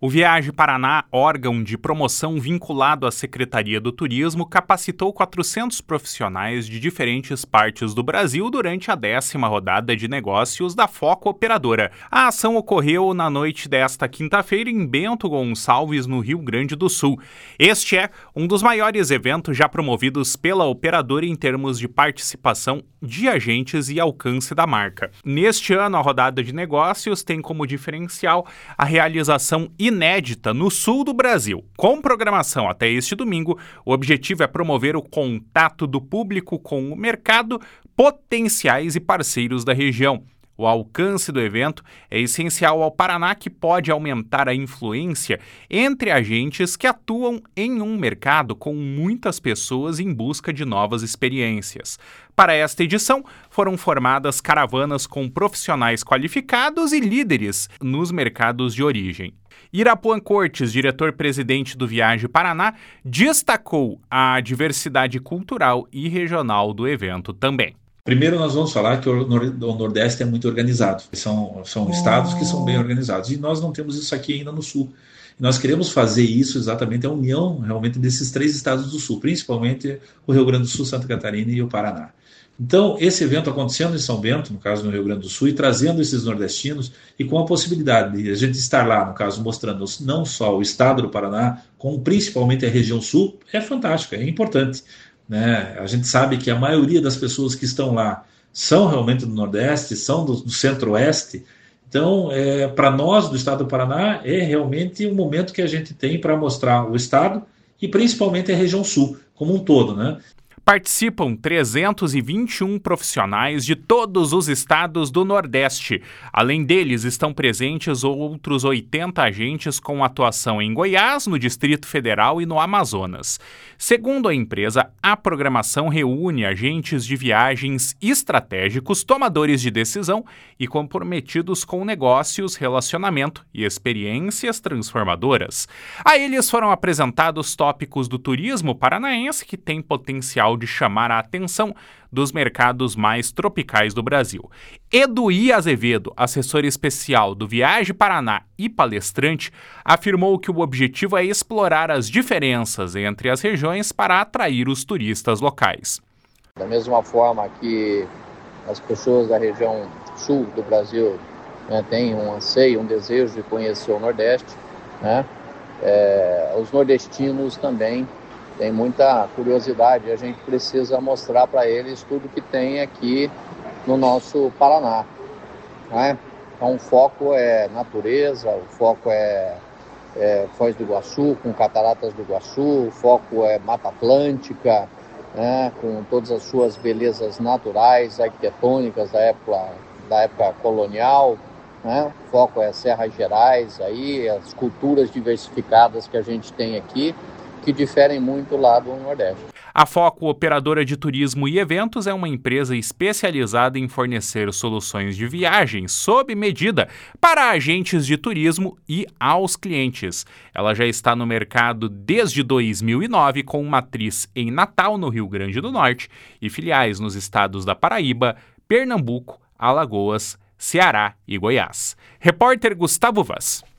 O Viaje Paraná, órgão de promoção vinculado à Secretaria do Turismo, capacitou 400 profissionais de diferentes partes do Brasil durante a 10ª rodada de negócios da Foco Operadora. A ação ocorreu na noite desta quinta-feira em Bento Gonçalves, no Rio Grande do Sul. Este é um dos maiores eventos já promovidos pela operadora em termos de participação de agentes e alcance da marca. Neste ano, a rodada de negócios tem como diferencial a realização inédita no sul do Brasil. Com programação até este domingo, o objetivo é promover o contato do público com o mercado, potenciais e parceiros da região. O alcance do evento é essencial ao Paraná, que pode aumentar a influência entre agentes que atuam em um mercado com muitas pessoas em busca de novas experiências. Para esta edição, foram formadas caravanas com profissionais qualificados e líderes nos mercados de origem. Irapuan Cortes, diretor-presidente do Viaje Paraná, destacou a diversidade cultural e regional do evento também. Primeiro nós vamos falar que o Nordeste é muito organizado. São estados que são bem organizados. E nós não temos isso aqui ainda no Sul. Nós queremos fazer isso exatamente, a união realmente desses 3 estados do Sul, principalmente o Rio Grande do Sul, Santa Catarina e o Paraná. Então, esse evento acontecendo em São Bento, no caso no Rio Grande do Sul, e trazendo esses nordestinos, e com a possibilidade de a gente estar lá, no caso, mostrando não só o estado do Paraná, como principalmente a região Sul, é fantástico, é importante. Né? A gente sabe que a maioria das pessoas que estão lá são realmente do Nordeste, são do Centro-Oeste. Então, para nós do estado do Paraná, é realmente um momento que a gente tem para mostrar o estado e principalmente a região Sul, como um todo, né? Participam 321 profissionais de todos os estados do Nordeste. Além deles, estão presentes outros 80 agentes com atuação em Goiás, no Distrito Federal e no Amazonas. Segundo a empresa, a programação reúne agentes de viagens estratégicos, tomadores de decisão e comprometidos com negócios, relacionamento e experiências transformadoras. A eles foram apresentados tópicos do turismo paranaense que tem potencial de chamar a atenção dos mercados mais tropicais do Brasil. Eduí Azevedo, assessor especial do Viaje Paraná e palestrante, afirmou que o objetivo é explorar as diferenças entre as regiões para atrair os turistas locais. Da mesma forma que as pessoas da região sul do Brasil, né, têm um anseio, um desejo de conhecer o Nordeste, né, os nordestinos também tem muita curiosidade, a gente precisa mostrar para eles tudo que tem aqui no nosso Paraná. Né? Então o foco é natureza, o foco é Foz do Iguaçu, com cataratas do Iguaçu, o foco é Mata Atlântica, né? Com todas as suas belezas naturais, arquitetônicas da época colonial. Né? O foco é Serras Gerais, aí, as culturas diversificadas que a gente tem aqui, que diferem muito lá do Nordeste. A Foco Operadora de Turismo e Eventos é uma empresa especializada em fornecer soluções de viagens sob medida para agentes de turismo e aos clientes. Ela já está no mercado desde 2009, com matriz em Natal, no Rio Grande do Norte, e filiais nos estados da Paraíba, Pernambuco, Alagoas, Ceará e Goiás. Repórter Gustavo Vaz.